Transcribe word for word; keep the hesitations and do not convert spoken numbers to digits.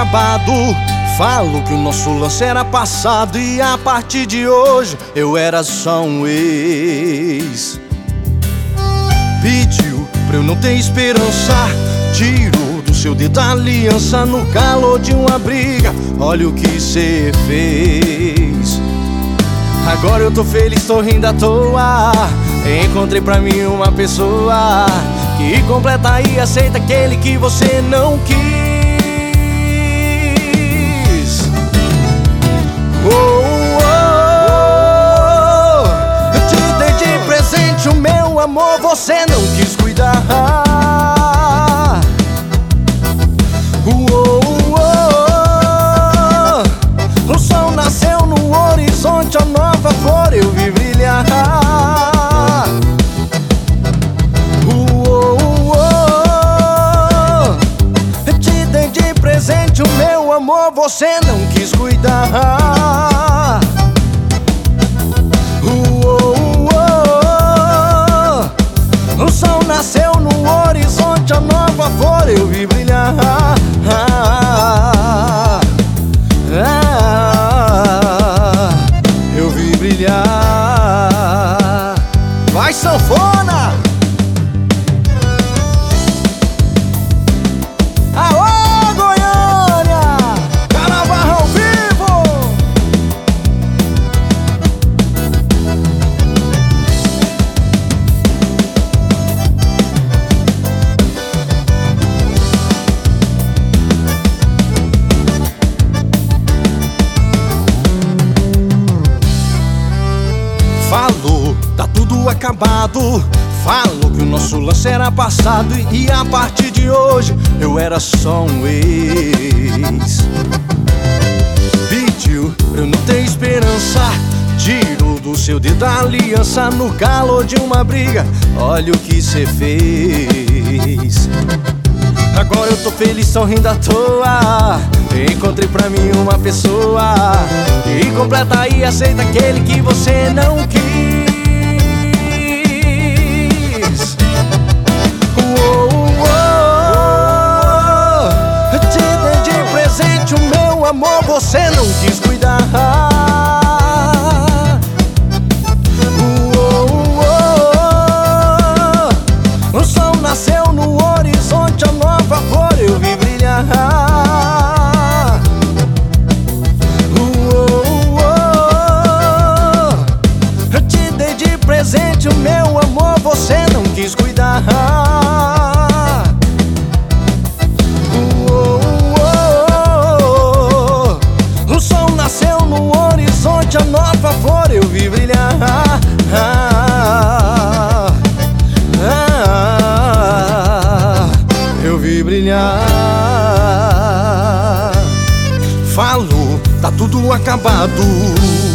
acabado. Falo que o nosso lance era passado e a partir de hoje eu era só um ex. Pediu pra eu não ter esperança, tirou do seu dedo a aliança no calor de uma briga. Olha o que cê fez. Agora eu tô feliz, tô rindo à toa. Encontrei pra mim uma pessoa que completa e aceita aquele que você não quis. Oh, oh, oh. Eu te dei de presente o meu amor, você não quis cuidar. Oh, oh, oh. O sol nasceu no horizonte, a nova flor eu vi brilhar. Oh, oh, oh. Eu te dei de presente o meu amor, você não quis cuidar. Oh, oh, oh. O sol nasceu no horizonte, a nova flor eu vi brilhar. Ah, ah, eu vi brilhar. Vai, sanfona! Aô, Goiânia! Carnaval ao vivo! Falou, tá tudo acabado. Falou que o nosso lance era passado e a partir de hoje eu era só um ex. Pediu pra eu não ter esperança, tirou do seu dedo a aliança no calor de uma briga. Olha o que cê fez. Agora eu tô feliz, sorrindo à toa. Encontrei pra mim uma pessoa que completa e aceita aquele que você não quis. Oh, oh, oh. Eu te dei de presente o meu amor, você não quis cuidar. Oh, oh, oh. O sol nasceu no horizonte, a nova flor eu vi brilhar. Presente o meu amor, você não quis cuidar. Oh, oh, oh. O sol nasceu no horizonte, a nova flor eu vi brilhar. Ah, ah, eu vi brilhar. Falou, tá tudo acabado.